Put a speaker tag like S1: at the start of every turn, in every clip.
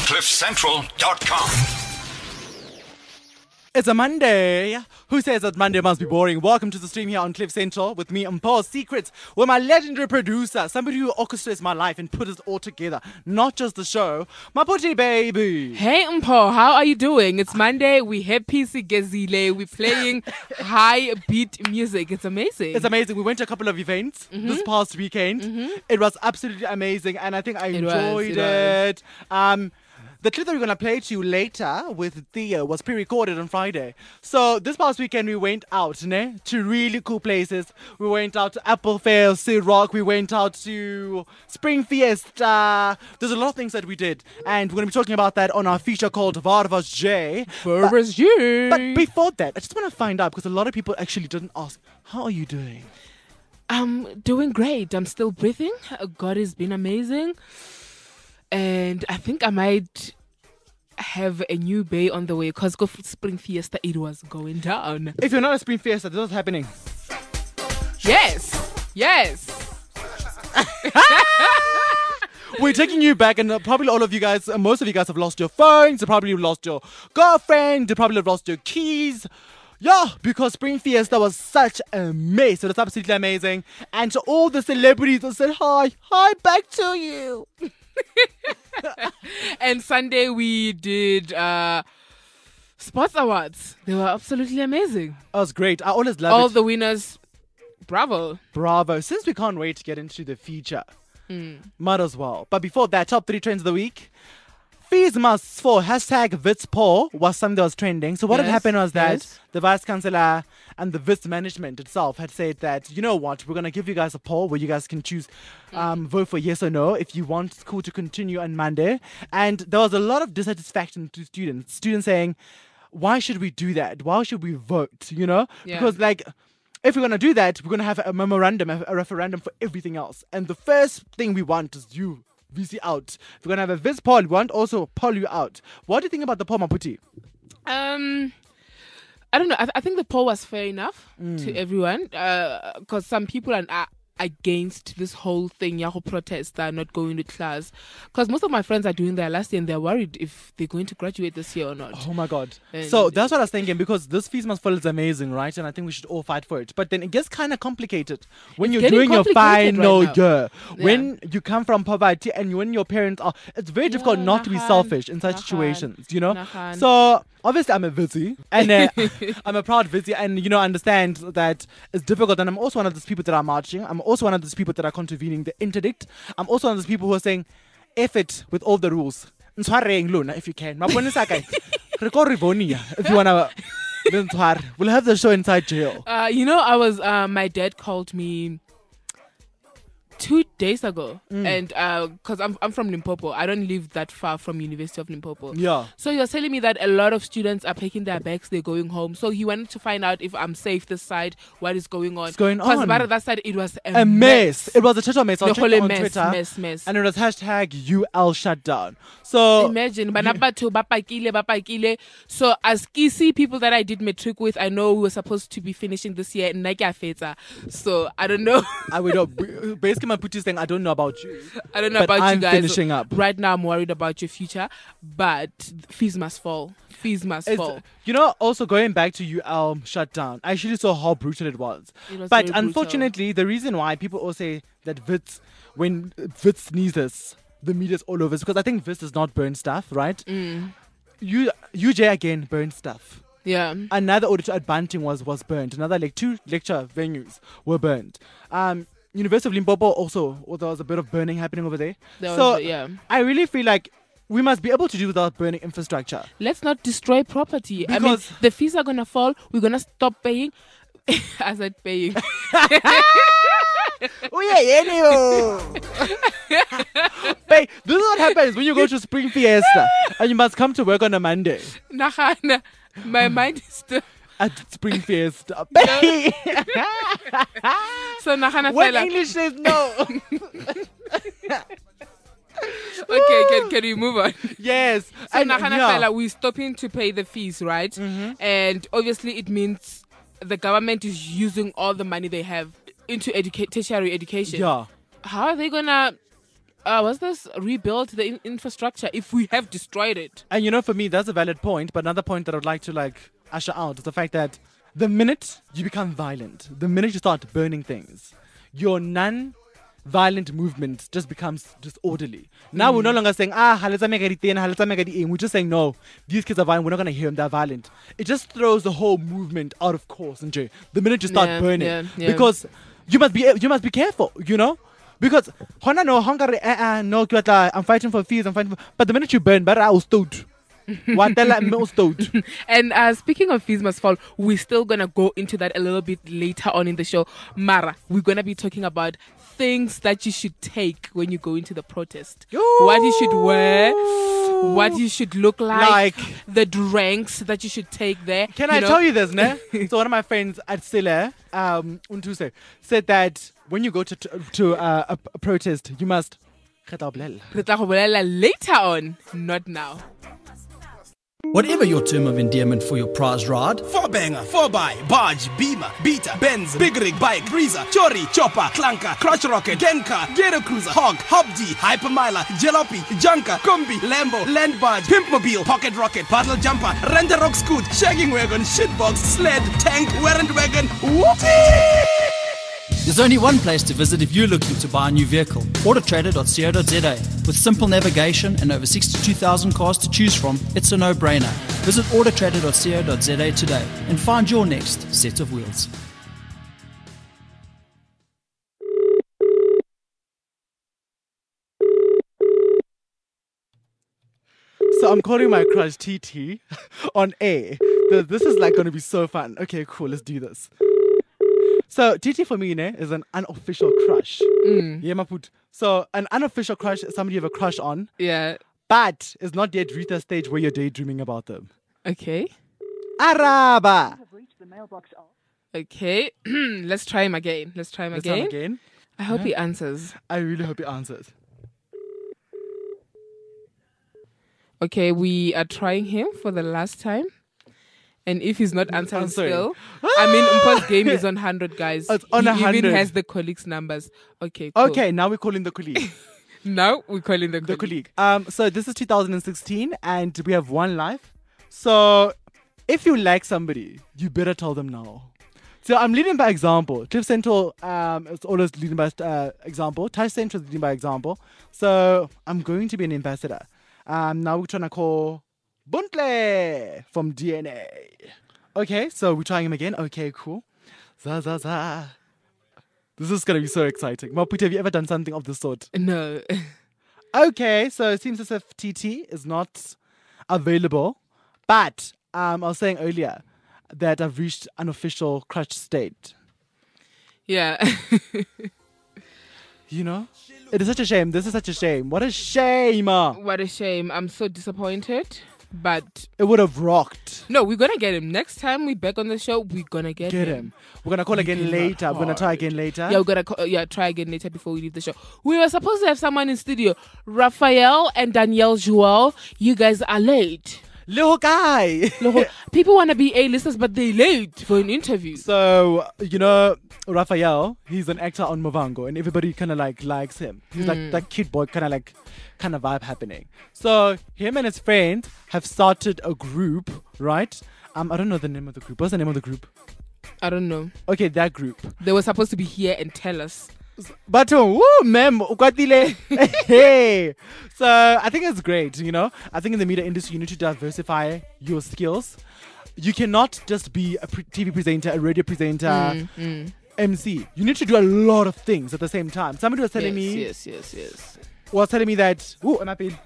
S1: CliffCentral.com.
S2: It's a Monday. Who says that Monday must be boring? Welcome to the stream here on Cliff Central with me, Mpho Secrets, with my legendary producer, somebody who orchestrates my life and put it all together, not just the show, Maputi baby.
S3: Hey Mpho, how are you doing? It's Monday. We happy sigezile. We're playing high beat music. It's amazing.
S2: It's amazing. We went to a couple of events this past weekend. It was absolutely amazing, and I think I enjoyed it. The clip that we're going to play to you later with Theo was pre-recorded on Friday. So this past weekend we went out to really cool places. We went out to Apple Fair, Sea Rock. We went out to Spring Fiesta. There's a lot of things that we did. And we're going to be talking about that on our feature called Varvas J.
S3: Varvas J.
S2: But before that, I just want to find out, because a lot of people actually didn't ask, how are you doing?
S3: I'm doing great. I'm still breathing. God has been amazing. And I think I might have a new bay on the way, because go Spring Fiesta, it was going down.
S2: If you're not at Spring Fiesta, this is happening.
S3: Yes.
S2: We're taking you back, and probably all of you guys, most of you guys have lost your phones, you probably lost your girlfriend, you probably have lost your keys. Yeah, because Spring Fiesta was such a mess. So that's absolutely amazing. And to all the celebrities that said hi back to you.
S3: And Sunday we did sports awards. They were absolutely amazing.
S2: That was great. I always love it.
S3: All the winners, bravo.
S2: Since we can't wait to get into the feature, might as well. But before that, top 3 trends of the week. Fees must fall. #VitsPoll was something that was trending. So what had happened was that the Vice Chancellor and the Wits management itself had said that, you know what, we're going to give you guys a poll where you guys can choose, vote for yes or no if you want school to continue on Monday. And there was a lot of dissatisfaction to students. Students saying, why should we do that? Why should we vote? You know?
S3: Yeah.
S2: Because if we're going to do that, we're going to have a referendum for everything else. And the first thing we want is you. VC out. If we're going to have a Viz poll, we want also poll you out. What do you think about the poll, Maputi?
S3: I don't know. I think the poll was fair enough to everyone, because some people are against this whole thing, Yahoo protest, that are not going to class. Because most of my friends are doing their last year and they're worried if they're going to graduate this year or not.
S2: Oh my God.
S3: And
S2: so that's what I was thinking, because this fees must fall is amazing, right? And I think we should all fight for it. But then it gets kind of complicated when you're doing your final year. When you come from poverty and when your parents are, it's very difficult not to be selfish in such situations, you know? So obviously I'm a Vizzy, and I'm a proud Vizzy, and understand that it's difficult. And I'm also one of those people that are marching. I'm also one of those people that are contravening the interdict. I'm also one of those people who are saying, F it with all the rules. If you can. If you wanna, we'll have the show inside jail.
S3: My dad called me 2 days ago, and because I'm from Limpopo, I don't live that far from University of Limpopo.
S2: Yeah.
S3: So he was telling me that a lot of students are packing their bags, they're going home. So he wanted to find out if I'm safe this side, what is going on.
S2: What's going on?
S3: Because about that side, it was a
S2: mess. It was a total mess. I was checking on Twitter,
S3: mess.
S2: and it was #UL shutdown. So
S3: imagine, bapakile. So as Kisi, people that I did matric with, I know we were supposed to be finishing this year in So I don't know.
S2: Basically, my Puti saying, I don't know about you.
S3: I don't know about you guys.
S2: I'm finishing up.
S3: Right now, I'm worried about your future, but fees must fall. Fall.
S2: Also going back to UL shutdown, I actually saw how brutal it was. But unfortunately, the reason why people all say that when Wits sneezes, the media's all over, is because I think Wits does not burn stuff, right? UJ again burned stuff.
S3: Yeah.
S2: Another auditor at Banting was burned. Another 2 lecture venues were burned. University of Limpopo also, there was a bit of burning happening over there. I really feel like we must be able to do without burning infrastructure.
S3: Let's not destroy property. Because the fees are going to fall. We're going to stop paying. I said paying.
S2: This is what happens when you go to Spring Fiesta and you must come to work on a Monday.
S3: My mind is still
S2: at Spring Fiesta.
S3: So
S2: what English says no.
S3: Okay, can we move on?
S2: Yes.
S3: So we're stopping to pay the fees, right? And obviously it means the government is using all the money they have into tertiary education.
S2: Yeah.
S3: How are they gonna rebuild the infrastructure if we have destroyed it?
S2: And for me, that's a valid point. But another point that I would like to usher out is the fact that the minute you become violent, the minute you start burning things, your non-violent movement just becomes disorderly. Now we're no longer saying, we're just saying, no, these kids are violent, we're not going to hear them, they're violent. It just throws the whole movement out of course, the minute you start burning. Because you must be careful, Because I'm fighting for fees, but the minute you burn, but I was told.
S3: And speaking of Fees Must Fall, we're still gonna go into that a little bit later on in the show. Mara, we're gonna be talking about things that you should take when you go into the protest. What you should wear, what you should look like the drinks that you should take there.
S2: Can I tell you this, ne? So one of my friends at Sile, Untuse, said that when you go to a protest, you must
S3: later on, not now.
S1: Whatever your term of endearment for your prize ride,
S4: 4-banger, 4x, barge, beamer, beater, Benz, big rig, bike, breezer, chori, chopper, clunker, crotch rocket, genka, ghetto cruiser, hog, hobdy, hypermiler, jalopy, junker, combi, Lambo, land barge, pimpmobile, pocket rocket, paddle jumper, renter rock scoot, shagging wagon, shitbox, sled, tank, warrant wagon, whoopsie!
S1: There's only one place to visit if you're looking to buy a new vehicle. Autotrader.co.za. With simple navigation and over 62,000 cars to choose from, it's a no-brainer. Visit Autotrader.co.za today and find your next set of wheels.
S2: So I'm calling my crush TT on air. This is going to be so fun. Okay, cool. Let's do this. So TT for me is an unofficial crush. Yeah, Maput. So an unofficial crush is somebody you have a crush on.
S3: Yeah.
S2: But it's not yet reached a stage where you're daydreaming about them.
S3: Okay.
S2: Araba.
S3: Okay. Let's try him again. Let's try him again. I hope he answers.
S2: I really hope he answers.
S3: Okay, we are trying him for the last time. And if he's not answering still, Mpo's game is on 100, guys.
S2: It's on 100.
S3: He even has the colleagues' numbers. Okay, cool.
S2: Okay, now we're calling the colleague.
S3: Now we're calling the colleague.
S2: So this is 2016 and we have one life. So if you like somebody, you better tell them now. So I'm leading by example. Cliff Central is always leading by example. Tash Central is leading by example. So I'm going to be an ambassador. Now we're trying to call Buntle from DNA. Okay, so we're trying him again. Okay, cool. Za. This is going to be so exciting. Maput, have you ever done something of this sort?
S3: No.
S2: Okay, so it seems as if TT is not available. But I was saying earlier that I've reached an official crush state.
S3: Yeah.
S2: It is such a shame. This is such a shame. What a shame.
S3: What a shame. I'm so disappointed. But
S2: it would have rocked.
S3: No, we're going to get him. Next time we're back on the show, we're going to get him.
S2: We're going to call again later. We're going to try again later.
S3: Yeah, we're going to try again later before we leave the show. We were supposed to have someone in studio. Raphael and Danielle Joel, you guys are late.
S2: Little guy.
S3: People want to be A-listers, but they're late for an interview.
S2: So, Raphael, he's an actor on Movango, and everybody kind of likes him. He's like that kid boy kind of vibe happening. So, him and his friend have started a group, right? I don't know the name of the group. What's the name of the group?
S3: I don't know.
S2: Okay, that group.
S3: They were supposed to be here and tell us.
S2: But ma'am, hey. So I think it's great, I think in the media industry you need to diversify your skills. You cannot just be a TV presenter, a radio presenter, MC. You need to do a lot of things at the same time. Somebody was telling me was telling me that am I paid?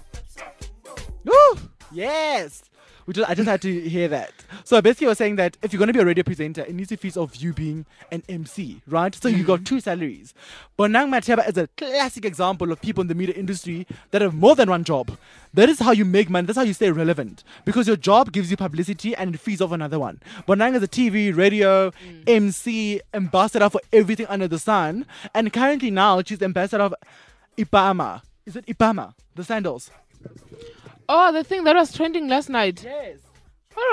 S2: Yes. I just had to hear that. So basically, I was saying that if you're going to be a radio presenter, it needs to feast off you being an MC, right? So you got two salaries. Bonang Matiaba is a classic example of people in the media industry that have more than one job. That is how you make money. That's how you stay relevant. Because your job gives you publicity and it feeds off another one. Bonang is a TV, radio, MC, ambassador for everything under the sun. And currently now, she's ambassador of Ipama. Is it Ipama? The sandals.
S3: Oh, the thing that was trending last night.
S2: Yes.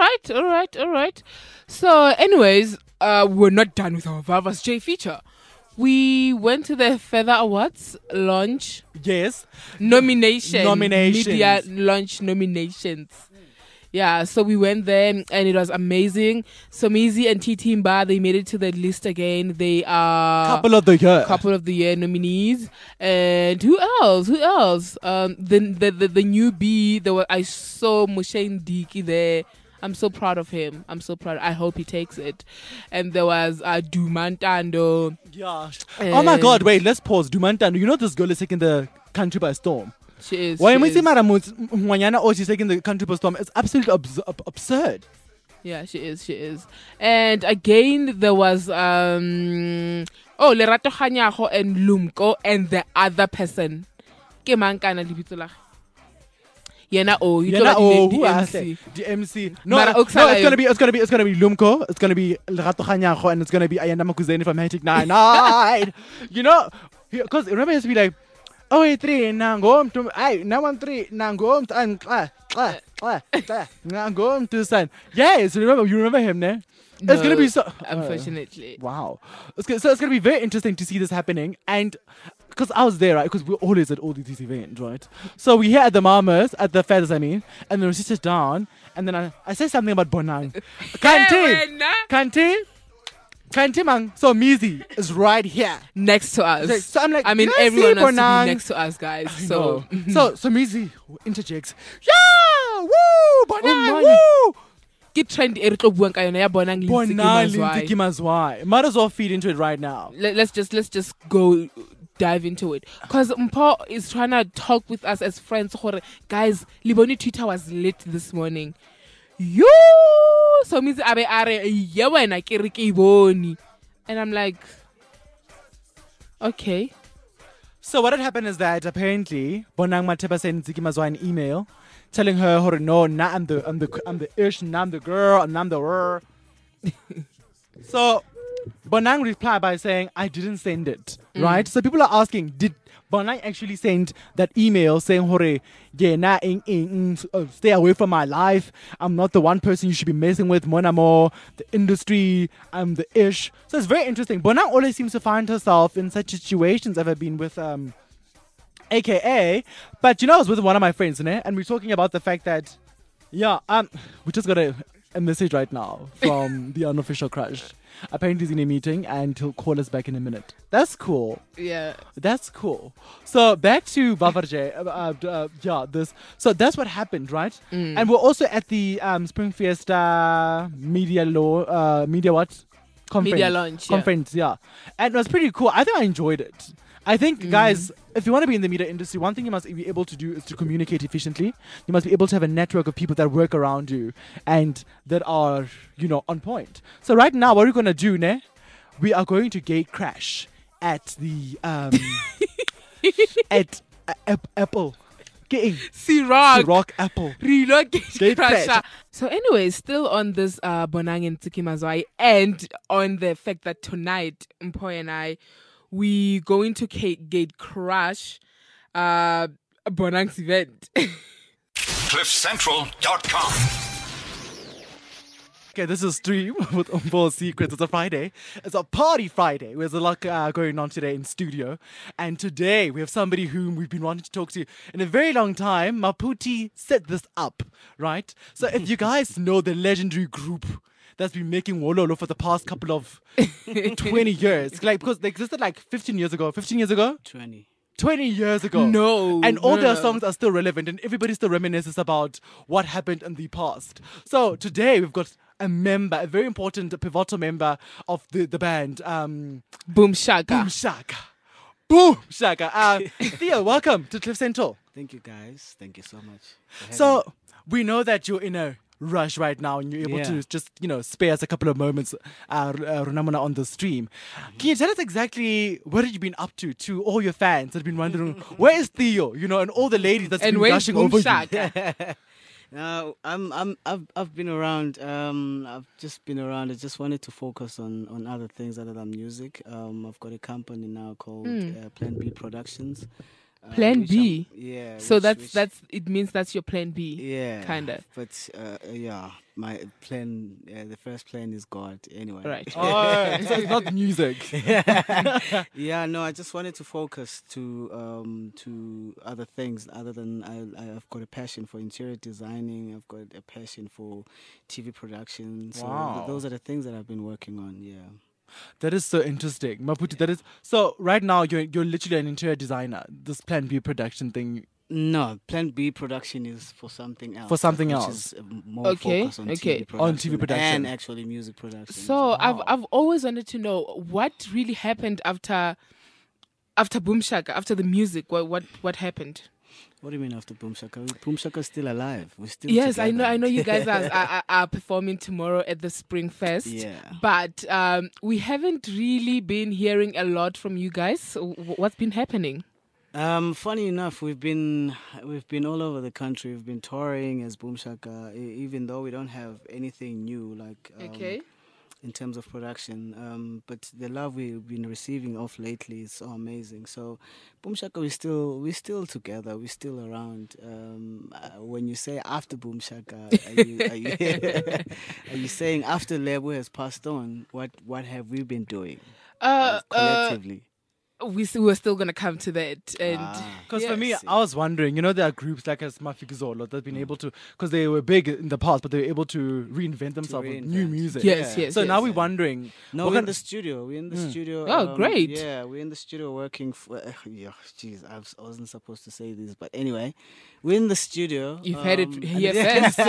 S3: All right. So, anyways, we're not done with our Vavas J feature. We went to the Feather Awards launch.
S2: Yes.
S3: Nominations.
S2: Media
S3: launch nominations. Yeah, so we went there and it was amazing. Somizi and Titimba, they made it to the list again. They are
S2: couple of the year
S3: nominees. And who else? The newbie. I saw Mushane Diki there. I'm so proud of him. I hope he takes it. And there was Dumantando.
S2: Yeah. Oh my God! Wait, let's pause. Dumantando. You know this girl is taking the country by storm.
S3: She is.
S2: Why am I saying she's taking the country by storm? It's absolutely absurd.
S3: Yeah, she is. And again, there was Lerato Kganyago and Lumko and the other person. Ke mang kana lebitso la?
S2: Who asked it? The MC. No, it's gonna be Lumko. It's gonna be Lerato Kganyago, and it's gonna be Ayanda Makuzeni from Hectic 99. You know, because remember, it used to be like, oh, 3 nangom to I now 3 nangom to nangom to son. Yes, you remember him, ne?
S3: No,
S2: it's gonna be so.
S3: Unfortunately,
S2: wow. So it's gonna be very interesting to see this happening, and because I was there, right? Because we're always at all these events, right? So we here at the Mamas, at the Feathers, and then we sit down, and then I say something about Bonang. Kanti man, so Mizi is right here
S3: next to us.
S2: So I'm like,
S3: everyone wants to be next to us, guys. So
S2: Mizi interjects. Yeah, woo, Bonang, woo.
S3: Keep trying to Bonang
S2: Mazwai. Might as well feed into it right now.
S3: Let's just go dive into it, because Mpo is trying to talk with us as friends. Guys, Liboni Twitter was lit this morning. So means and I'm like, okay.
S2: So what had happened is that apparently Bonang Matheba sent Ziki Mazwai an email telling her, no, nah, I'm the ish, and I'm the girl, and I'm the rrr. So Bonang replied by saying, I didn't send it, right? So people are asking, did Bonang actually send that email saying, hore, yeah, stay away from my life. I'm not the one person you should be messing with. Monamo, the industry, I'm the ish. So it's very interesting. Bonang always seems to find herself in such situations. I've been with AKA. But I was with one of my friends, and we're talking about the fact that, we just got a message right now from the unofficial crush. Apparently he's in a meeting and he'll call us back in a minute. That's cool.
S3: Yeah.
S2: That's cool. So back to Bavarje. So that's what happened, right? And we're also at the Spring Fiesta media what? Conference.
S3: Media launch.
S2: Conference, yeah. And it was pretty cool. I think I enjoyed it. I think, guys, if you want to be in the media industry, one thing you must be able to do is to communicate efficiently. You must be able to have a network of people that work around you and that are, on point. So right now, what we're going to do, we are going to gate crash at the at Apple.
S3: Rock
S2: Apple.
S3: Gate crash. So anyway, still on this Bonang and Tiki Mazwai, and on the fact that tonight, Mpo and I, we going to gate crash Bonang's event.
S5: CliffCentral.com.
S2: Okay, this is Stream with Umbo's Secrets. It's a Friday. It's a party Friday. There's a lot going on today in studio. And today we have somebody whom we've been wanting to talk to in a very long time. Maputi set this up, right? So if you guys know the legendary group that's been making Wololo for the past couple of 20 years. Because they existed 15 years ago. 15 years ago? 20 years ago.
S3: No.
S2: And all their songs are still relevant and everybody still reminisces about what happened in the past. So today we've got a very important pivotal member of the band.
S3: Boom Shaka.
S2: Theo, welcome to Cliff Central.
S6: Thank you, guys. Thank you so much.
S2: So we know that you're in a rush right now and you're able to just spare us a couple of moments Runamona on the stream. Can you tell us exactly what have you been up to all your fans that have been wondering where is Theo, and all the ladies that's been gushing over you?
S6: I've been around. I've just been around. I just wanted to focus on other things other than music. I've got a company now called Plan B Productions.
S3: Plan B.
S6: Yeah.
S3: So that's it means that's your plan B.
S6: Yeah.
S3: Kinda.
S6: But yeah, my plan. The first plan is God. Anyway.
S3: Right.
S2: Oh, so it's not music.
S6: Yeah. No, I just wanted to focus to other things other than I've got a passion for interior designing. I've got a passion for TV production. So
S2: Wow.
S6: those are the things that I've been working on. Yeah.
S2: That is so interesting, Maputi. That is so. Right now, you're literally an interior designer. This Plan B production thing.
S6: No, Plan B production is for something else.
S2: For something
S6: which
S2: else.
S6: Is more
S3: Okay,
S6: focused on
S3: okay.
S6: TV production.
S2: On TV production.
S6: And actually music production.
S3: So I've always wanted to know what really happened after Boom Shaka, after the music. What happened?
S6: What do you mean after Boom Shaka? Boom Shaka is still alive. We're still
S3: Yes,
S6: together.
S3: I know you guys are performing tomorrow at the Spring Fest.
S6: Yeah.
S3: But we haven't really been hearing a lot from you guys. So what's been happening?
S6: Funny enough, we've been all over the country. We've been touring as Boom Shaka, even though we don't have anything new like
S3: Okay.
S6: in terms of production. But the love we've been receiving off lately is so amazing. So Boom Shaka, we're still together. We're still around. When you say after Boom Shaka, are you saying after Lebo has passed on? What have we been doing collectively?
S3: We're still gonna come to that, and
S2: Because for me, I was wondering, there are groups like as Mafikizolo that have been able to, because they were big in the past, but they were able to reinvent themselves with new music.
S3: Yes.
S2: So now we're wondering.
S6: No, we're in the studio. We're in the studio.
S3: Oh, great.
S6: Yeah, we're in the studio working for. I wasn't supposed to say this, but anyway, we're in the studio.
S3: you've had it here first.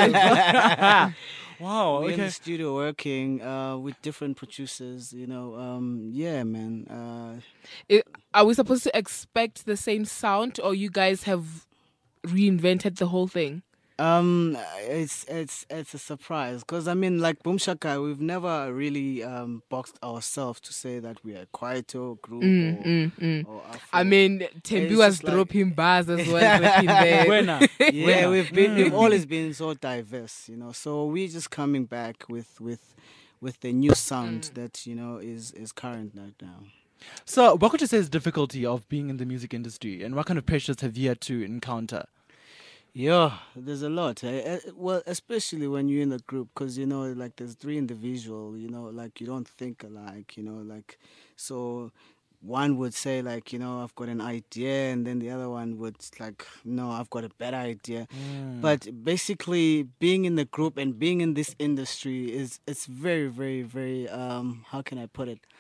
S2: Wow.
S6: We're in
S2: Okay.
S6: the studio working with different producers. Yeah, man.
S3: Are we supposed to expect the same sound, or you guys have reinvented the whole thing?
S6: It's a surprise because like Boom Shaka, we've never really boxed ourselves to say that we are a quieter group or Afro.
S3: I mean, Tembi
S6: It's
S3: was
S6: just like-
S3: dropping bars as well back in there.
S2: Buena.
S6: Yeah, we've always been so diverse, So we're just coming back with the new sound that is current right now.
S2: So, what could you say is the difficulty of being in the music industry, and what kind of pressures have you had to encounter?
S6: Yeah, there's a lot. Well, especially when you're in a group, because like there's three individuals. Like you don't think alike. So one would say like I've got an idea, and then the other one would like no, I've got a better idea. But basically, being in the group and being in this industry it's very, very, very how can I put it?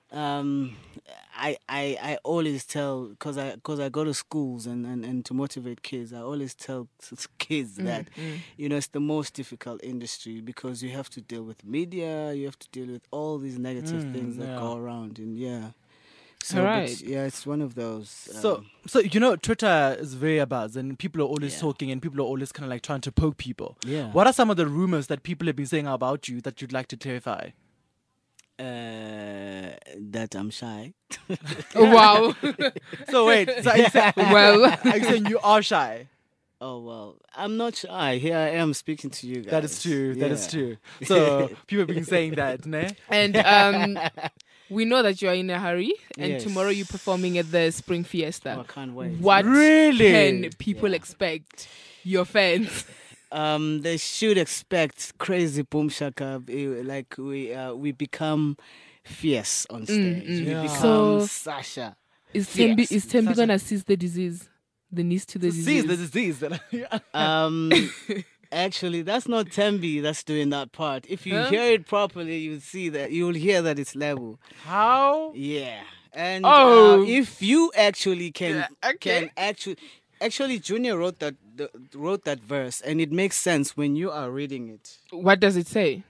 S6: I always tell because I go to schools and to motivate kids. I always tell kids that it's the most difficult industry because you have to deal with media, you have to deal with all these negative things that go around, and So,
S3: Right.
S6: but, yeah, it's one of those.
S2: So Twitter is very abuzz, and people are always talking, and people are always kind of like trying to poke people.
S6: Yeah.
S2: What are some of the rumors that people have been saying about you that you'd like to clarify?
S6: That I'm shy.
S3: Wow.
S2: So wait, so are you saying,
S3: Well,
S2: are you saying you are shy?
S6: Oh, well, I'm not shy. Here I am speaking to you guys.
S2: That is true. That is
S6: Yeah.
S2: true. So people have been saying that, ne?
S3: and we know that you are in a hurry, and
S6: Yes.
S3: tomorrow you're performing at the Spring Fiesta.
S6: Oh, I can't wait.
S3: What
S2: Really?
S3: can people expect? Your fans.
S6: They should expect crazy boom shaka. Like we become fierce on stage.
S2: Yeah.
S6: We become
S3: So-
S6: Sasha.
S3: Is
S6: Yes.
S3: Tembi is Tembi gonna seize the disease? The knees to the
S2: Disease,
S3: disease.
S2: the disease.
S6: Actually, that's not Tembi that's doing that part. If you
S3: Huh?
S6: hear it properly, you'll hear that it's level.
S2: How?
S6: Yeah, and
S3: Oh.
S6: if you actually can
S3: Yeah, okay.
S6: can actually Junior wrote that verse, and it makes sense when you are reading it.
S3: What does it say?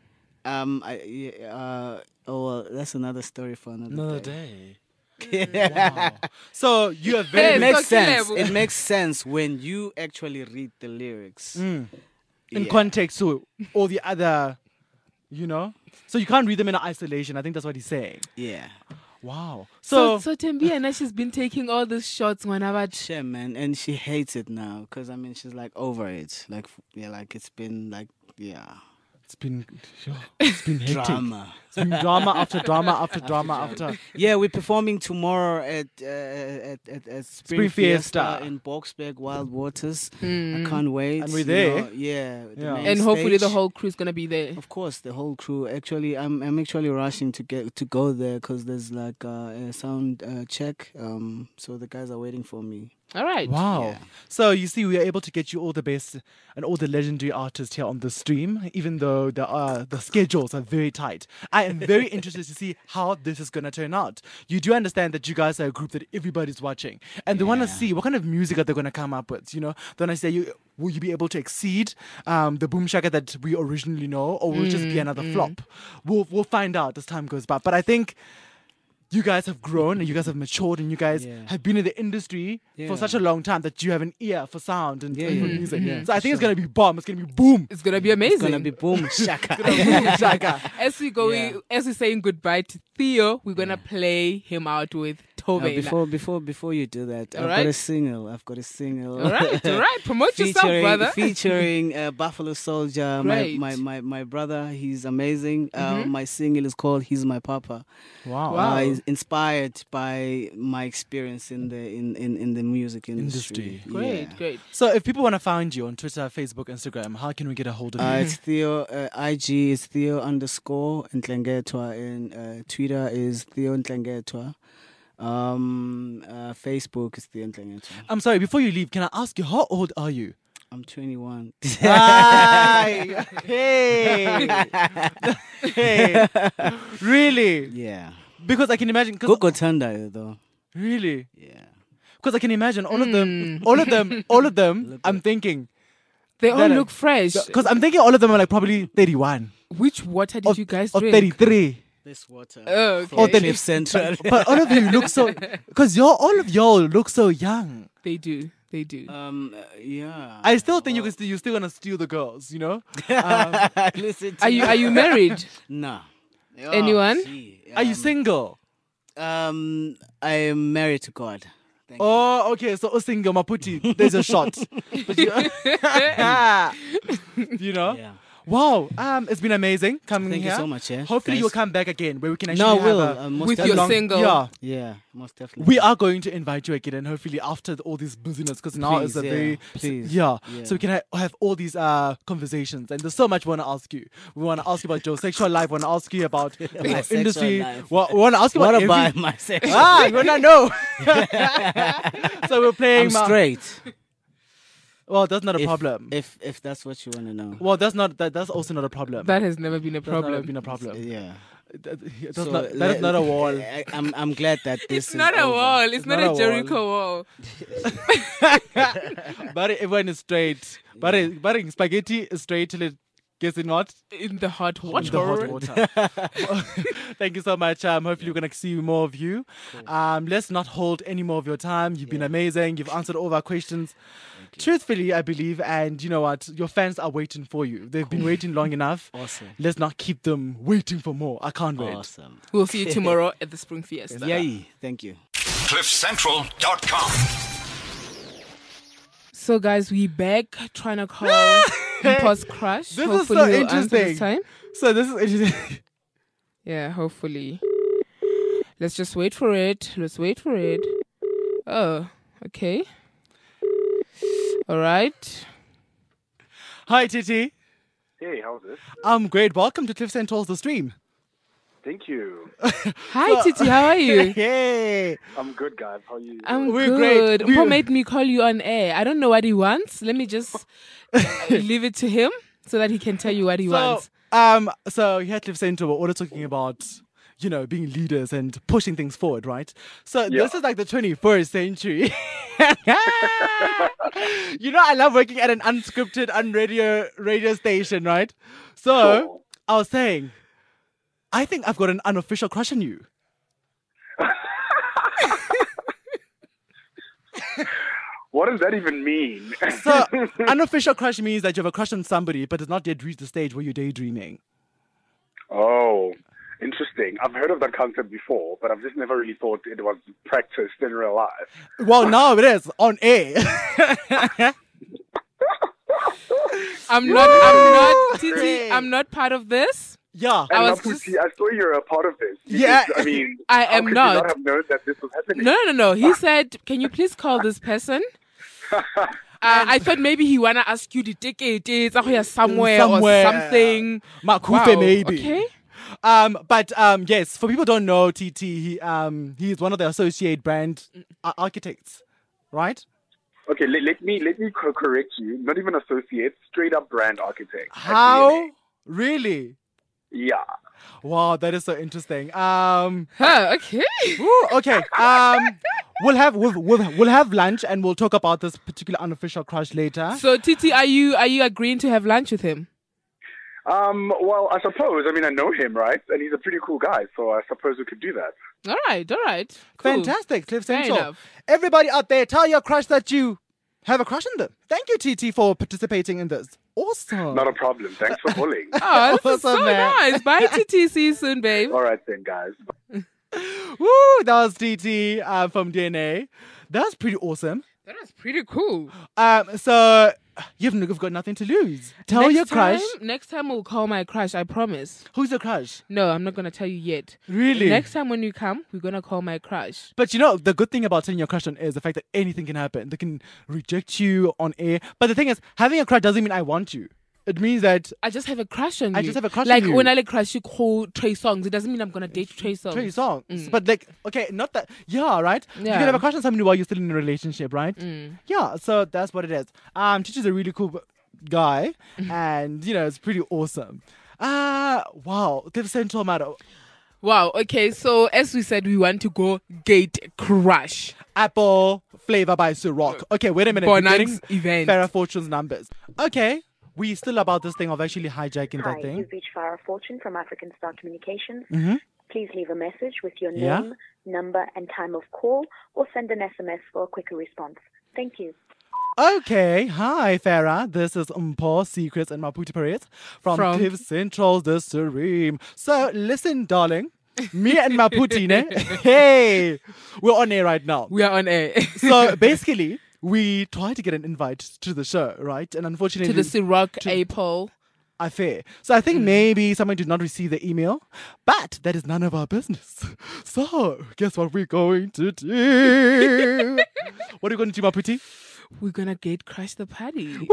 S6: Oh well, that's another story for another day.
S2: Wow. So you are
S6: It
S2: very
S3: Hey,
S6: makes
S3: Dr.
S6: sense.
S3: Level.
S6: It makes sense when you actually read the lyrics.
S2: in
S6: Yeah.
S2: context to all the other, So you can't read them in isolation. I think that's what he's saying.
S6: Yeah.
S2: Wow.
S3: So Tembi and she's been taking all these shots whenever.
S6: Sure, man, and she hates it now because she's like over it. Like it's been like
S2: It's been hectic.
S6: Drama.
S2: It's been drama after drama after drama after.
S6: Yeah, we're performing tomorrow at Spring
S2: Fiesta
S6: in Boksburg, Wild Waters. I can't wait.
S2: And we're there.
S6: The main
S3: And hopefully the
S6: stage.
S3: whole crew's gonna be there.
S6: Of course, the whole crew. Actually, I'm actually rushing to go there because there's like a sound check. So the guys are waiting for me.
S3: All right.
S2: Wow.
S6: Yeah.
S2: So you see, we are able to get you all the best and all the legendary artists here on the stream, even though the schedules are very tight. I am very interested to see how this is going to turn out. You do understand that you guys are a group that everybody's watching, and they want to see what kind of music are they going to come up with. You know, they want to say, will you be able to exceed the boom shaka that we originally know, or will it just be another flop? We'll find out as time goes by. But I think you guys have grown and you guys have matured and you guys have been in the industry for such a long time that you have an ear for sound and for music. So I think it's going to be bomb. It's going to be boom.
S3: It's gonna be amazing.
S6: It's gonna be boom shaka.
S2: Boom shaka.
S3: As we go, as we're saying goodbye to Theo, we're gonna play him out with Tove.
S6: Before you do that,
S3: All
S6: I've
S3: right.
S6: got a single.
S3: All right. Promote yourself, brother.
S6: Featuring Buffalo Soldier,
S3: Great.
S6: my brother. He's amazing. My single is called "He's My Papa."
S2: Wow.
S6: It's inspired by my experience in the music industry.
S3: Great.
S2: So if people want to find you on Twitter, Facebook, Instagram, how can we get a hold of you?
S6: It's Theo. IG is Theo _ Ntlengetwa, and Twitter is Theo Ntlengetwa. Facebook is Theo Ntlengetwa.
S2: I'm sorry, before you leave, can I ask you, how old are you?
S6: I'm 21.
S2: Hi. Hey. Really?
S6: Yeah.
S2: Because I can imagine.
S6: Gogo Tanda though.
S2: Really?
S6: Yeah.
S2: Because I can imagine all of them. I'm thinking.
S3: They all look fresh.
S2: Because I'm thinking all of them are like probably 31
S3: Which water did you guys
S2: or
S3: drink?
S2: 33.
S6: This water.
S3: Oh, okay.
S6: From Cliff Central.
S2: But all of you look so. Because all of y'all look so young.
S3: They do.
S6: Yeah.
S2: I still think you're still gonna steal the girls. You know?
S6: Listen to
S3: Are you married?
S6: Nah.
S3: Anyone?
S2: Are you single?
S6: I am married to God. Thank you.
S2: Oh, okay. So single maputi. There's a shot. But you know?
S6: Yeah.
S2: Wow. It's been amazing coming
S6: Thank
S2: here.
S6: you so much. Yeah.
S2: Hopefully
S6: Thanks.
S2: you'll come back again where we can actually
S6: No,
S2: have
S6: will. Most
S3: With your
S6: definitely.
S3: single.
S2: Yeah.
S6: Yeah, most definitely.
S2: We are going to invite you again, and hopefully after all this busyness, because now
S6: Please,
S2: it's a
S6: yeah.
S2: very
S6: Please.
S2: yeah.
S6: Yeah.
S2: So we can have all these conversations, and there's so much we want to ask you. We want to ask you about your sexual life. We want to ask you about
S6: My sexual
S2: industry.
S6: life.
S2: We want to ask you
S6: What
S2: about
S6: about my sex?
S2: you want to know. So we're playing.
S6: I'm straight.
S2: Well, that's not a problem.
S6: If that's what you want to know.
S2: Well, that's also not a problem.
S3: That has never been a
S2: That's never
S3: problem.
S2: been a problem.
S6: Yeah.
S2: That's
S6: So
S2: that is not a wall.
S6: I'm glad that this
S3: It's
S6: is
S3: not a
S6: over.
S3: wall. It's not
S2: not
S3: a
S2: a
S3: Jericho wall.
S2: But everyone is straight. But spaghetti is straight till it gets it not.
S3: In the hot
S2: In
S3: water.
S2: the hot water. Thank you so much. Hopefully we're going to see more of you. Let's not hold any more of your time. You've been amazing. You've answered all of our questions truthfully, I believe. And you know what? Your fans are waiting for you. They've been waiting long enough.
S6: Awesome.
S2: Let's not keep them waiting for more. I can't wait.
S6: Awesome.
S3: We'll see you tomorrow at the Spring Fiesta.
S6: Yay. Thank you.
S5: CliffCentral.com.
S3: So guys, we back trying to call Impulse Crush.
S2: This is
S3: Hopefully
S2: so
S3: he'll answer
S2: interesting.
S3: this time.
S2: So this is interesting.
S3: Yeah, hopefully. Let's just wait for it. Let's wait for it. Oh, okay. All right.
S2: Hi, Titi.
S7: Hey, how's this?
S2: I'm great. Welcome to Cliff Central's The Stream.
S7: Thank you.
S3: Hi, Titi. How are you?
S2: Hey.
S7: I'm good, guys. How are you?
S3: I'm
S2: We're
S3: good.
S2: great.
S3: Mpo made me call you on air. I don't know what he wants. Let me just leave it to him so that he can tell you what he wants.
S2: So here at Cliff Central, we're all talking about, you know, being leaders and pushing things forward, right? So this is like the 21st century. You know, I love working at an unscripted, radio station, right? So
S7: Sure.
S2: I was saying, I think I've got an unofficial crush on you.
S7: What does that even mean?
S2: So unofficial crush means that you have a crush on somebody, but it's not yet reached the stage where you're daydreaming.
S7: Oh, interesting. I've heard of that concept before, but I've just never really thought it was practiced in real life.
S2: Well, now it is on air.
S3: I'm not, Titi, I'm not part of this.
S2: Yeah.
S7: And
S3: I was
S7: Maputi, I saw you're a part of this.
S2: Yeah.
S7: I mean,
S3: I
S7: how
S3: am
S7: could
S3: not.
S7: You not have known that this was happening.
S3: No. He said, can you please call this person? I thought maybe he wanna ask you the ticket somewhere or something.
S2: Makufe maybe.
S3: Okay.
S2: But yes, for people who don't know, TT, he's one of the associate brand architects, right?
S7: Okay, let me correct you. Not even associate, straight up brand architect. at
S2: How?
S7: DNA.
S2: Really?
S7: Yeah.
S2: Wow, that is so interesting.
S3: Okay.
S2: Ooh, okay. We'll have lunch and we'll talk about this particular unofficial crush later.
S3: So Titi, are you agreeing to have lunch with him?
S7: Well, I suppose. I mean, I know him, right? And he's a pretty cool guy, so I suppose we could do that.
S3: All right. Cool.
S2: Fantastic, Cliff
S3: Fair
S2: Central.
S3: enough.
S2: Everybody out there, tell your crush that you have a crush on them. Thank you, TT, for participating in this. Awesome.
S7: Not a problem. Thanks for calling.
S3: Oh, this is so
S2: Awesome, man.
S3: nice. Bye, Titi. See you soon, babe.
S7: All right then, guys.
S2: Woo, that was TT from DNA. That's pretty awesome.
S3: That was pretty cool.
S2: So you've got nothing to lose. Tell your crush.
S3: Next time we'll call my crush, I promise.
S2: Who's your crush?
S3: No, I'm not going to tell you yet.
S2: Really?
S3: Next time when you come, we're going to call my crush.
S2: But you know, the good thing about telling your crush on air is the fact that anything can happen. They can reject you on air. But the thing is, having a crush doesn't mean I want you. It means that
S3: I just have a crush on you.
S2: I just have a crush
S3: like
S2: on you.
S3: when I crush you call Trey Songs, it doesn't mean I'm going to date Trey Songs.
S2: Trey songs. But like, okay, not that. Yeah, right? You
S3: Yeah.
S2: can have a crush on somebody while you're still in a relationship, right?
S3: Mm.
S2: Yeah, so that's what it is. Chichi's a really cool guy. And, you know, it's pretty awesome. Wow. Cliff Central matter.
S3: Wow. Okay. So as we said, we want to go gate crush.
S2: Apple flavor by Ciroc. Okay, wait a minute. We're
S3: Bonan's
S2: getting
S3: event.
S2: Farrah Fortune's numbers. Okay, we still about this thing of actually hijacking
S8: Hi,
S2: that thing.
S8: you've reached Farrah Fortune from African Star Communications.
S2: Mm-hmm.
S8: Please leave a message with your
S2: Yeah.
S8: name, number, and time of call, or send an SMS for a quicker response. Thank you.
S2: Okay, hi Farrah. This is Umpo, Secrets, and Maputi Perez from Cliff Central's The Stream. So listen, darling. Me and Maputi, ne? Hey, we're on air right now.
S3: We are on air.
S2: So basically, we tried to get an invite to the show, right? And unfortunately,
S3: to the Ciroc Apple
S2: affair. So I think maybe someone did not receive the email, but that is none of our business. So guess what we're going to do? What are we going to do, Maputi?
S3: We're gonna gate crash the party.
S2: Woo!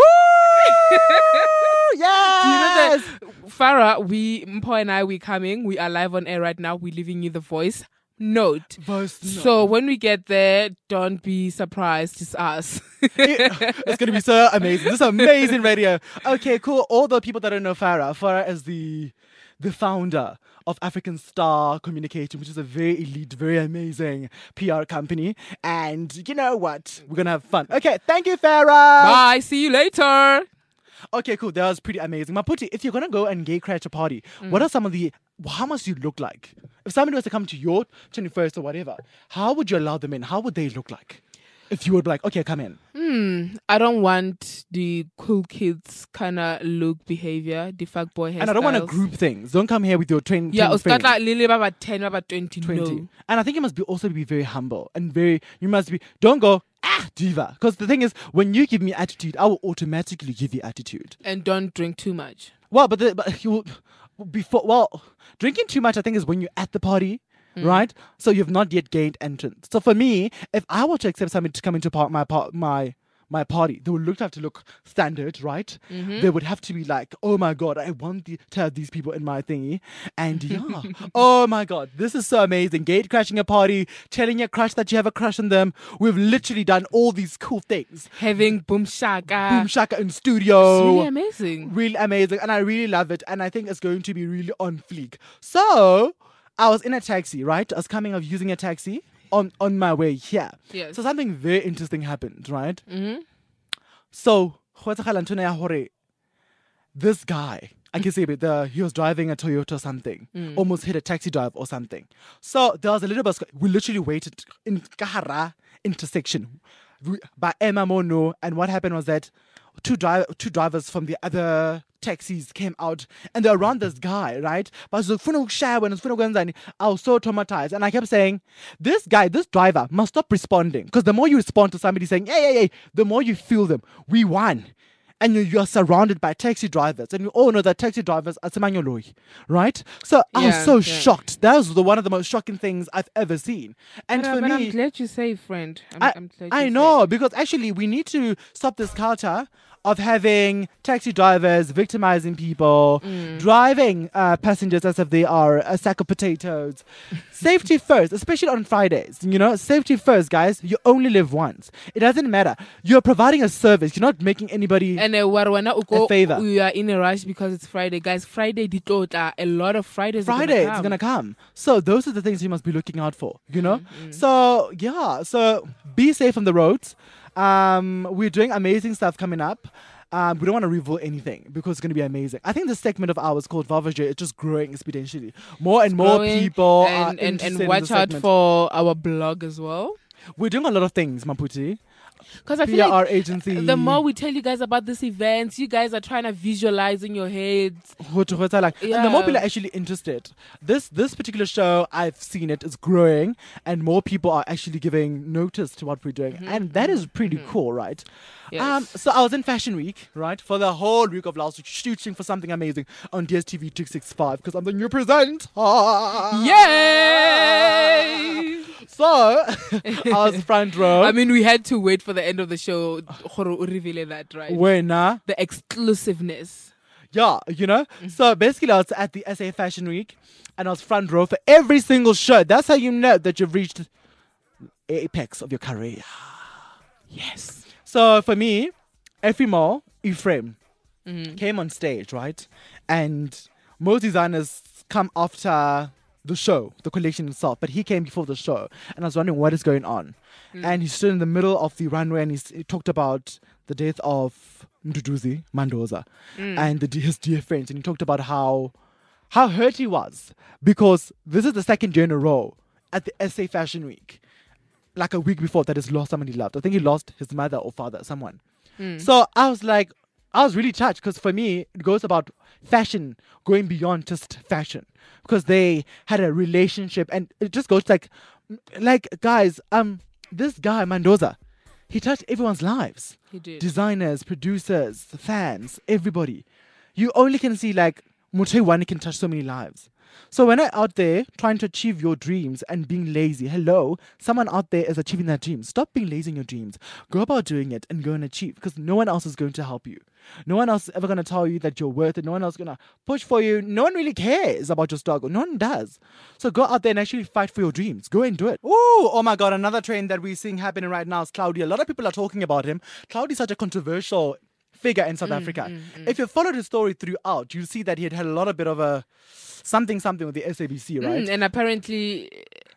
S2: Yes!
S3: Do you know that Farrah, Mpo and I, we coming. We are live on air right now. We're leaving you the voice note. So when we get there, don't be surprised. It's us.
S2: It's going to be so amazing. This is amazing radio. Okay, cool. All the people that don't know Farrah is the founder of African Star Communication, which is a very elite, very amazing PR company. And you know what? We're going to have fun. Okay, thank you, Farrah.
S3: Bye. See you later.
S2: Okay, cool. That was pretty amazing. Maputi, if you're going to go and gay crash a party, what are some of how must you look like? If somebody was to come to your 21st or whatever, how would you allow them in? How would they look like? If you would be like, okay, come in.
S3: I don't want the cool kids kind of look behavior, the fuckboy hairstyles.
S2: And I don't want to group things. Don't come here with your 20.
S3: Yeah, start like Lily about 10, about 20.
S2: 20.
S3: No.
S2: And I think you must also be very humble and don't go, diva. Because the thing is, when you give me attitude, I will automatically give you attitude.
S3: And don't drink too much.
S2: Well, but drinking too much, I think, is when you're at the party. Right? So you've not yet gained entrance. So for me, if I were to accept somebody to come into my party, they would have to look standard, right? They would have to be like, oh my God, I want to have these people in my thingy. And yeah, oh my God, this is so amazing. Gate crashing a party, telling your crush that you have a crush on them. We've literally done all these cool things.
S3: Having Boom Shaka.
S2: Boom Shaka in studio.
S3: It's really amazing.
S2: Really amazing. And I really love it. And I think it's going to be really on fleek. So I was in a taxi, right? I was using a taxi on my way here.
S3: Yes.
S2: So something very interesting happened, right? So, this guy, I can say he was driving a Toyota or something, almost hit a taxi driver or something. So there was a little bit, we literally waited in Kahara intersection by Emma Mono, and what happened was that two drivers from the other taxis came out and they're around this guy, right? But I was so traumatized, and I kept saying, this driver must stop responding, because the more you respond to somebody saying, hey, the more you feel them. We won. and you're surrounded by taxi drivers, and you all know that taxi drivers are semanyoloi, right? So I was so shocked. That was one of the most shocking things I've ever seen. And
S3: but,
S2: for
S3: but
S2: me,
S3: I'm glad you say, friend. I'm glad
S2: I
S3: you
S2: know,
S3: say.
S2: because actually we need to stop this culture of having taxi drivers victimizing people, driving passengers as if they are a sack of potatoes. Safety first, especially on Fridays. You know, safety first, guys. You only live once. It doesn't matter. You're providing a service. You're not making anybody
S3: And
S2: a favor.
S3: We are in a rush because it's Friday, guys. Friday ditota. A lot of Fridays.
S2: Friday is gonna come. So those are the things you must be looking out for. You know. So yeah. So be safe on the roads. We're doing amazing stuff coming up. We don't want to reveal anything because it's going to be amazing. I think this segment of ours called Vavager is just growing exponentially. More and more people are interested in
S3: watch
S2: this
S3: out
S2: segment.
S3: for our blog as well.
S2: We're doing a lot of things, Maputi.
S3: Because I feel
S2: PR
S3: like
S2: agency.
S3: the more we tell you guys about this event, you guys are trying to visualize in your heads.
S2: And the more people are actually interested. This particular show, I've seen it, is growing, and more people are actually giving notice to what we're doing. And that is pretty cool, right?
S3: Yes.
S2: So I was in Fashion Week, right? For the whole week of last week, shooting for something amazing on DSTV 265 because I'm the new presenter.
S3: Yay!
S2: So I was front row.
S3: I mean, we had to wait for the end of the show to reveal that, right?
S2: When
S3: The exclusiveness.
S2: yeah, you know. So basically, I was at the SA Fashion Week, and I was front row for every single show. That's how you know that you've reached the apex of your career.
S3: Yes.
S2: So for me, Efimo Ephraim came on stage, right? And most designers come after the show, the collection itself, but he came before the show, and I was wondering what is going on. And he stood in the middle of the runway, and he talked about the death of Mduduzi Mandoza and his dear friends, and he talked about how hurt he was because this is the second year in a row at the SA Fashion Week, like a week before, that he's lost someone he loved. I think he lost his mother or father, someone. So I was really touched because for me, it goes about fashion going beyond just fashion because they had a relationship, and it just goes like guys, this guy Mandoza, he touched everyone's lives.
S3: He did.
S2: Designers, producers, fans, everybody. You only can see like Mutewani can touch so many lives. So when I'm out there trying to achieve your dreams and being lazy, hello, someone out there is achieving that dream. Stop being lazy in your dreams. Go about doing it and go and achieve because no one else is going to help you. No one else is ever going to tell you that you're worth it. No one else is going to push for you. No one really cares about your struggle. No one does. So go out there and actually fight for your dreams. Go and do it. Ooh, oh my God. Another trend that we're seeing happening right now is Cloudy. A lot of people are talking about him. Cloudy is such a controversial figure in South Africa. If you followed his story throughout, you'll see that he had a lot of bit of a something with the SABC, right?
S3: And apparently,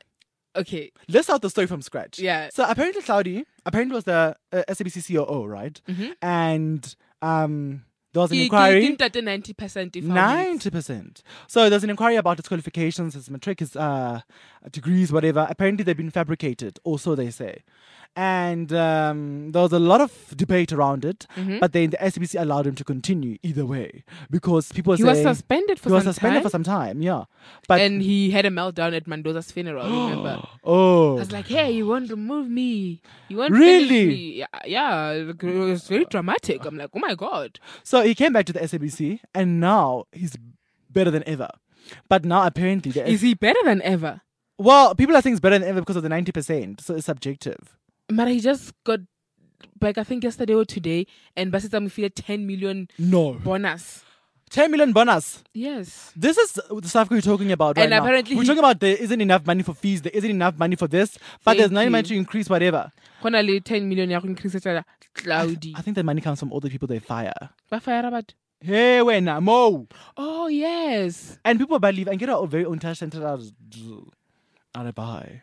S3: okay.
S2: Let's start the story from scratch.
S3: Yeah.
S2: So apparently Cloudy was the SABC COO, right? And there was an inquiry.
S3: 90%.
S2: 90%. So there's an inquiry about his qualifications, his matric, his degrees, whatever. Apparently they've been fabricated, or so they say. And there was a lot of debate around it, but then the SABC allowed him to continue either way because people
S3: He was suspended for
S2: some time, yeah. But
S3: and he had a meltdown at Mandoza's funeral, remember? I
S2: oh,
S3: was like, hey, you won't remove me. You won't
S2: Really?
S3: finish me. Yeah, it was very dramatic. I'm like, oh my God.
S2: so he came back to the SABC, and now he's better than ever. But now apparently
S3: Is he better than ever?
S2: well, people are saying it's better than ever because of the 90%, so it's subjective.
S3: But he just got back, I think yesterday or today, and Basita Mufile 10 million
S2: No,
S3: bonus.
S2: 10 million bonus.
S3: Yes.
S2: This is the stuff we're talking about right
S3: And
S2: now.
S3: apparently
S2: we're
S3: he-
S2: talking about there isn't enough money for fees, there isn't enough money for this, but there's
S3: Thank
S2: no
S3: you.
S2: money to increase whatever.
S3: Honestly, 10 million ya go increase it Cloudy.
S2: I think that money comes from all the people they fire.
S3: Ba fire about.
S2: Hey, when Mo.
S3: Oh, yes.
S2: And people believe and get our very own touch center out of buy.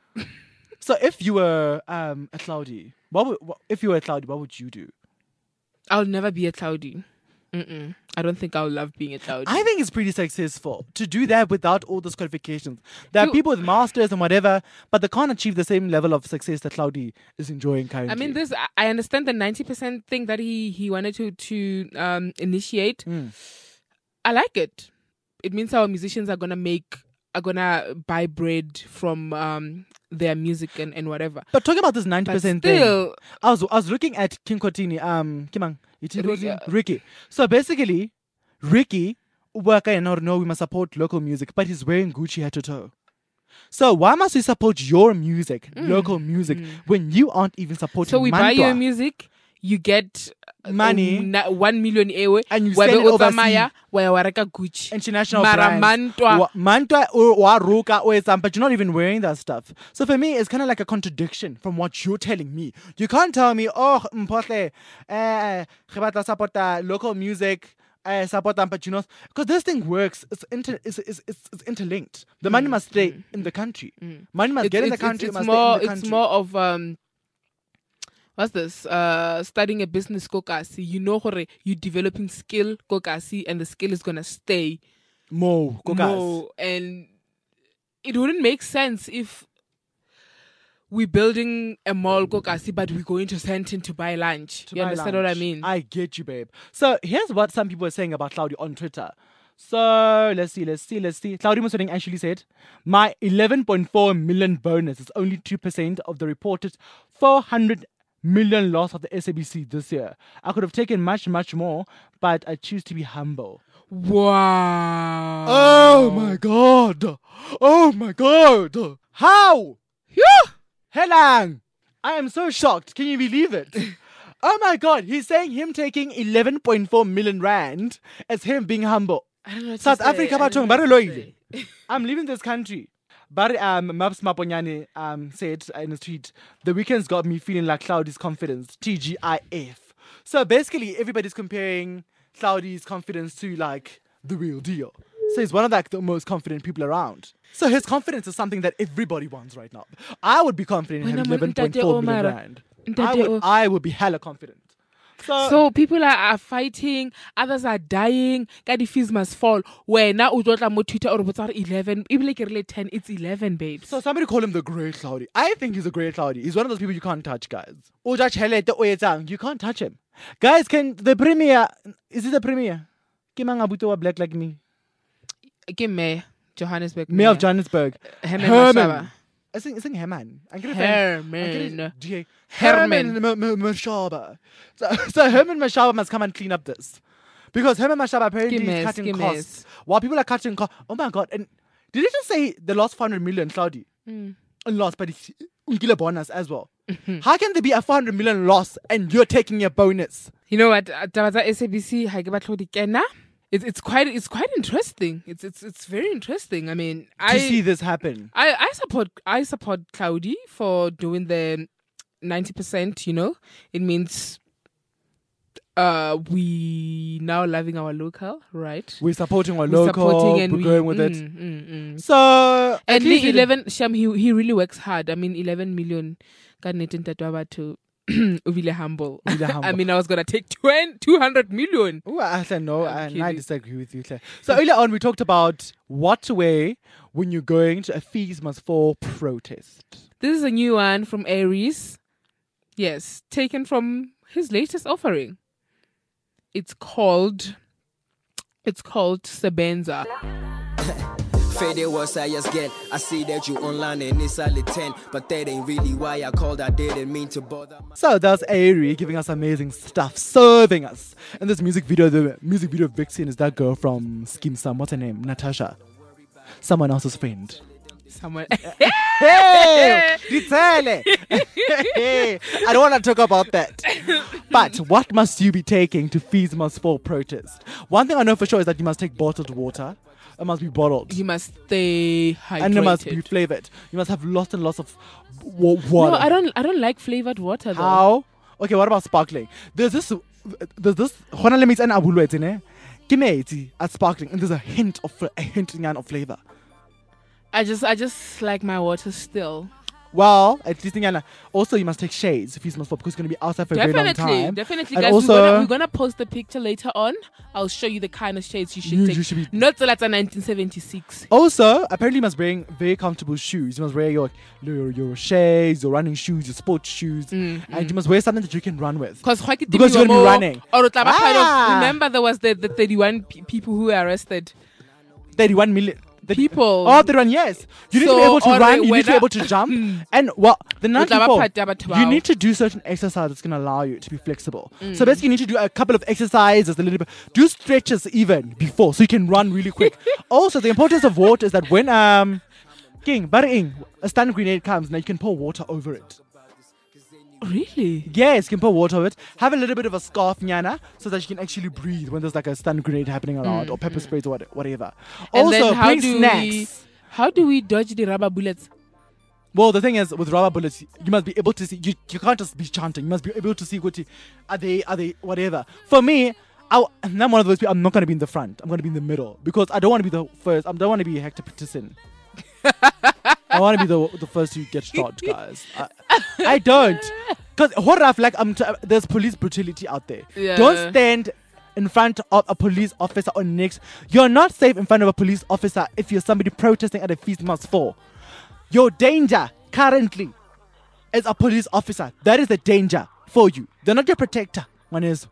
S2: So if you were a Cloudy, what would you do?
S3: I'll never be a Cloudy. I don't think I'll love being a Cloudy.
S2: I think it's pretty successful to do that without all those qualifications. There are
S3: You-
S2: people with masters and whatever, but they can't achieve the same level of success that Cloudy is enjoying currently.
S3: I mean, I understand the 90% thing that he wanted to initiate. I like it. It means our musicians are gonna make are gonna buy bread from their music and whatever.
S2: But talking about this 90%
S3: Still,
S2: thing, I was looking at King Kotini, Ricky. So basically, Ricky, no, we must support local music, but he's wearing Gucci head to toe. So why must we support your music, local music, when you aren't even supporting?
S3: So we
S2: Mantua?
S3: buy your music, you get
S2: money,
S3: 1 million ewe,
S2: and you send it overseas.
S3: Gucci
S2: International
S3: Mara
S2: brands. Mantua or Ruka or something, but you're not even wearing that stuff. So for me, it's kind of like a contradiction from what you're telling me. You can't tell me, oh, Mpotle, support local music. Support them, but because this thing works, it's interlinked. The money must stay in the country. Money must get in the country.
S3: It's more of what's this? Studying a business kokasi. You know, you're developing skill kokasi, and the skill is gonna stay
S2: more kokasi.
S3: And it wouldn't make sense if we're building a mall kokasi, but we're going to Sandton to buy lunch. You understand what I mean?
S2: I get you, babe. So here's what some people are saying about Cloudy on Twitter. So let's see. Cloudy Musoding actually said, my 11.4 million bonus is only 2% of the reported 400 million loss of the SABC this year. I could have taken much, much more, but I choose to be humble.
S3: Wow.
S2: Oh my God. How?
S3: Yeah.
S2: Helang, I am so shocked. Can you believe it? Oh my God, he's saying him taking 11.4 million rand as him being humble.
S3: I don't know what
S2: South
S3: to say.
S2: Africa, I'm leaving this country. But Maps Maponyane said in his tweet, the weekend's got me feeling like Cloudy's confidence, TGIF. So basically, everybody's comparing Cloudy's confidence to like the real deal. So he's one of like the most confident people around. So his confidence is something that everybody wants right now. I would be confident in having 11.4 million rand. I would be hella confident.
S3: So people are fighting, others are dying. God, the fees must fall. Where now udotla mo Twitter or 11, even like 10, it's 11, babes.
S2: So somebody call him the Great Cloudy. I think he's a Great Cloudy. He's one of those people you can't touch, guys. You can't touch him. Guys, can the premier? Is it the premier? Kimanga black like me.
S3: Give me Johannesburg.
S2: Mayor of Johannesburg.
S3: Herman.
S2: I think Herman.
S3: Herman
S2: Mashaba. So Herman Mashaba must come and clean up this. Because Herman Mashaba apparently is cutting costs. While people are cutting costs. Oh my God. And did you just say they lost 400 million, Cloudy? Lost, but it's a bonus as well. How can there be a 400 million loss and you're taking your bonus?
S3: You know what? SABC, it's quite interesting. It's very interesting. I mean,
S2: to see this happen.
S3: I support Cloudy for doing the 90%. You know, it means we now loving our local, right?
S2: We're supporting our local. We're going with it. So
S3: and 11 Sham, he really works hard. I mean, 11 million. To Uvile humble. I mean, I was going to take 200 million.
S2: Oh, I said no, and I disagree with you. So earlier on, we talked about what to wear when you're going to a Fees Must Fall protest.
S3: This is a new one from Aries. Yes, taken from his latest offering. It's called Sebenza.
S9: Fade was I just get. I see that you online and it's only 10, but that ain't really why I called. I didn't mean to bother.
S2: So that's Ari giving us amazing stuff, serving us. And this music video, the music video vixen is that girl from Skim Sam. What's her name? Natasha. Someone else's friend.
S3: Someone.
S2: Hey, I don't want to talk about that. But what must you be taking to Fees Must Fall protest? One thing I know for sure is that you must take bottled water. It must be bottled.
S3: You must stay hydrated.
S2: And it must be flavored. You must have lots and lots of water.
S3: No, I don't like flavored water though.
S2: How? Okay, what about sparkling? There's this Hona lemits and abulwe Kimeti at sparkling, and there's a hint of flavor.
S3: I just like my water still.
S2: Well, at least also you must take shades if you must fall because it's going to be outside for a very long time.
S3: Definitely,
S2: and
S3: guys.
S2: Also,
S3: we're gonna post the picture later on. I'll show you the kind of shades you should take. Not till that's a 1976.
S2: Also, apparently you must bring very comfortable shoes. You must wear your shades, your running shoes, your sports shoes, and you must wear something that you can run with. Because you're going to be running.
S3: Remember there was the 31 people who were arrested.
S2: 31 million.
S3: people.
S2: Oh, the run, yes. You need to be able to run, you need to be able to jump. And the night before, you need to do certain exercises that's going to allow you to be flexible. So basically, you need to do a couple of exercises, a little bit, do stretches even before, so you can run really quick. Also, the importance of water is that when a stun grenade comes, now you can pour water over it.
S3: Really?
S2: Yes, you can pour water over it. Have a little bit of a scarf, nyana, so that you can actually breathe when there's like a stun grenade happening around or pepper sprays or whatever.
S3: And
S2: also,
S3: then
S2: bring snacks.
S3: How do we dodge the rubber bullets?
S2: Well, the thing is, with rubber bullets, you must be able to see. You can't just be chanting. You must be able to see what are they whatever. For me, I'm one of those people. I'm not going to be in the front. I'm going to be in the middle because I don't want to be the first. I don't want to be Hector Peterson. I want to be the first to get shot, guys. I don't. Because there's police brutality out there.
S3: Yeah.
S2: Don't stand in front of a police officer or next. You're not safe in front of a police officer if you're somebody protesting at a Feast Must Fall. Your danger currently is a police officer. That is the danger for you. They're not your protector. One is.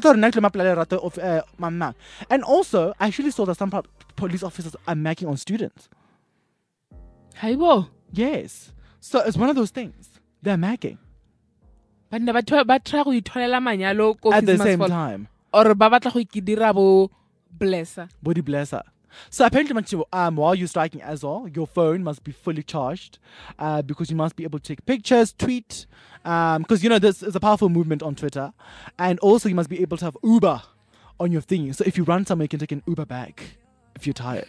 S2: And also, I actually saw that some police officers are macking on students.
S3: Haibo.
S2: Yes. So it's one of those things. They're macking.
S3: But at
S2: the same time.
S3: Or blesser.
S2: Body blesser. So apparently, while you're striking as well, your phone must be fully charged because you must be able to take pictures, tweet, because this is a powerful movement on Twitter, and also you must be able to have Uber on your thingy. So if you run somewhere, you can take an Uber back if you're tired.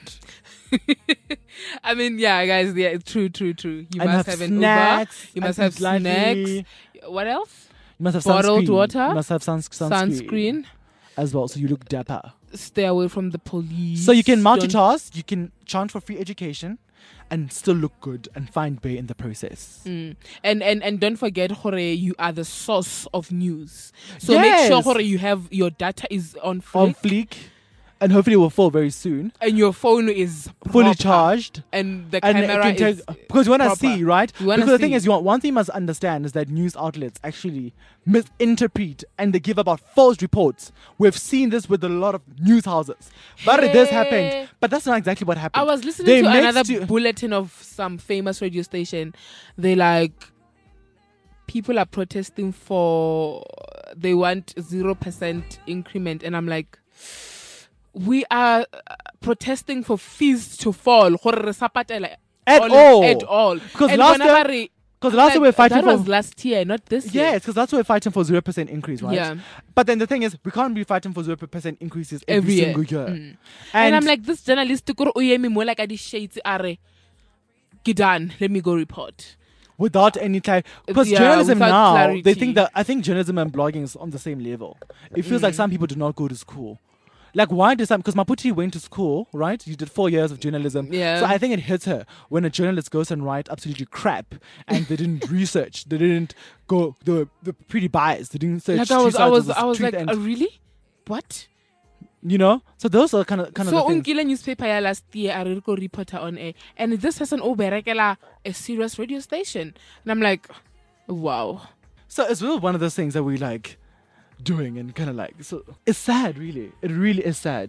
S3: I mean, yeah, guys, yeah, true. You
S2: and
S3: must have an
S2: snacks,
S3: Uber. You must have snacks. What else?
S2: You must have
S3: bottled
S2: sunscreen.
S3: water.
S2: You must have sunscreen as well, so you look dapper.
S3: Stay away from the police.
S2: So you can multitask, you can chant for free education and still look good and find bay in the process.
S3: And don't forget, Hore, you are the source of news. So make sure, Hore, you have your data is on fleek.
S2: And hopefully it will fall very soon.
S3: And your phone is
S2: fully charged.
S3: And the camera is
S2: because you want to see, right? Because the thing is, one thing you must understand is that news outlets actually misinterpret and they give about false reports. We've seen this with a lot of news houses. But this happened. But that's not exactly what happened.
S3: I was listening to another bulletin of some famous radio station. They people are protesting they want 0% increment. And I'm like, we are protesting for fees to fall. At all.
S2: Because last year we're fighting
S3: that was last year, not this year.
S2: Yes, because that's why we're fighting for 0% increase, right?
S3: Yeah.
S2: But then the thing is, we can't be fighting for 0% increases every single year.
S3: And I'm like, this journalist, more like I shades are done. Let me go report.
S2: Without any type, because journalism now, clarity. I think journalism and blogging is on the same level. It feels like some people do not go to school. Like, why does because Maputi went to school, right? You did 4 years of journalism.
S3: Yeah.
S2: So I think it hits her when a journalist goes and write absolutely crap and they didn't research. They didn't go, they were pretty biased. They didn't search.
S3: I was like, really? What?
S2: So those are kind of the things.
S3: So newspaper last year, I read a reporter on air, and this has a serious radio station. And I'm like, wow.
S2: So it's really one of those things that we like doing and kind of like, so it's sad, really. It really is sad.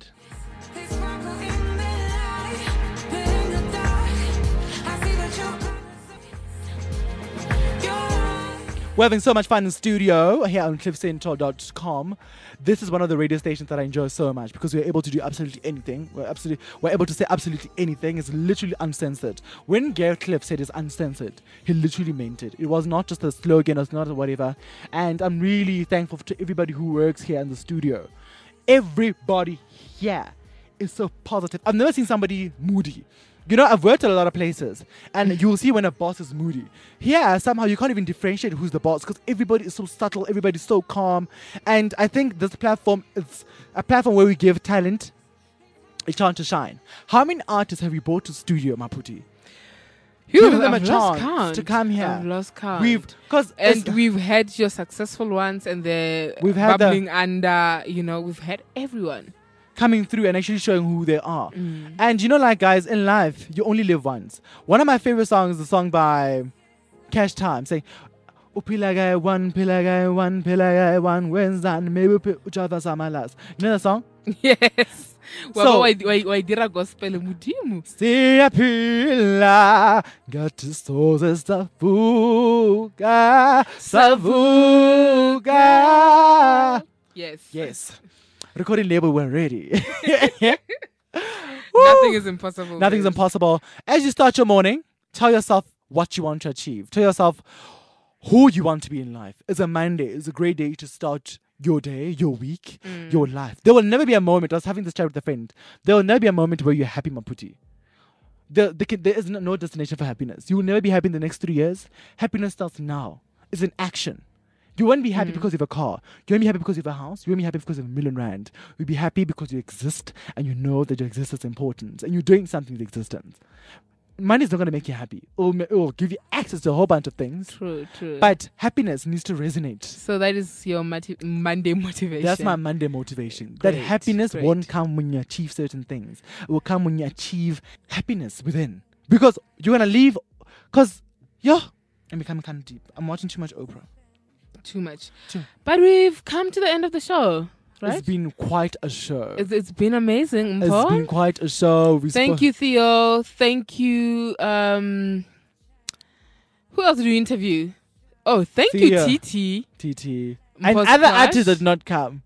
S2: We're having so much fun in the studio here on cliffcentral.com. This is one of the radio stations that I enjoy so much because we're able to do absolutely anything. We're able to say absolutely anything. It's literally uncensored. When Gareth Cliff said it's uncensored, he literally meant it. It was not just a slogan, it's not a whatever. And I'm really thankful to everybody who works here in the studio. Everybody here is so positive. I've never seen somebody moody. I've worked at a lot of places, and you'll see when a boss is moody. Here, somehow you can't even differentiate who's the boss because everybody is so subtle, everybody's so calm. And I think this platform is a platform where we give talent a chance to shine. How many artists have we brought to studio, Maputi? Giving them a chance to come here.
S3: I've lost count.
S2: We've
S3: had your successful ones, and they're bubbling under. We've had everyone
S2: coming through and actually showing who they are. And guys, in life, you only live once. One of my favorite songs is a song by Cash Time saying, Upilagay, one wenzan, maybe Ujava Samalas. You know that song?
S3: Yes. So, why dira gospel mudimu?
S2: Siyapila ngathi soze savuka. Yes. Recording label, we're ready.
S3: Nothing is impossible.
S2: Nothing's impossible. As you start your morning, tell yourself what you want to achieve. Tell yourself who you want to be in life. It's a Monday. It's a great day to start your day, your week, your life. There will never be a moment. I was having this chat with a friend. There will never be a moment where you're happy, Maputi. There is no destination for happiness. You will never be happy in the next 3 years. Happiness starts now. It's an action. You won't be happy because you have a car. You won't be happy because you have a house. You won't be happy because you have R1 million. You'll be happy because you exist and you know that your existence is important and you're doing something with existence. Money is not going to make you happy. It will give you access to a whole bunch of things.
S3: True.
S2: But happiness needs to resonate.
S3: So that is your Monday motivation.
S2: That's my Monday motivation. That happiness won't come when you achieve certain things. It will come when you achieve happiness within. Because you're going to leave. Because, I'm becoming kind of deep. I'm watching too much Oprah.
S3: Too much. But we've come to the end of the show. Right?
S2: It's been quite a show.
S3: It's been amazing.
S2: It's been quite a show.
S3: Thank you, Theo. Thank you. Who else did you interview? Oh, thank you, TT.
S2: And other artists that did not come.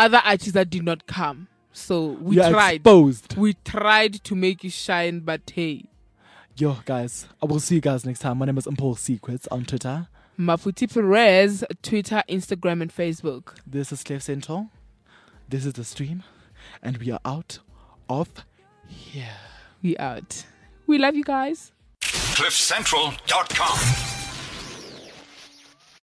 S3: So we tried.
S2: Exposed.
S3: We tried to make you shine, but hey.
S2: Yo, guys. I will see you guys next time. My name is Impulse Secrets on Twitter.
S3: Maputi Perez, Twitter, Instagram, and Facebook.
S2: This is Cliff Central. This is the stream, and we are out of here.
S3: We out. We love you guys.
S5: CliffCentral.com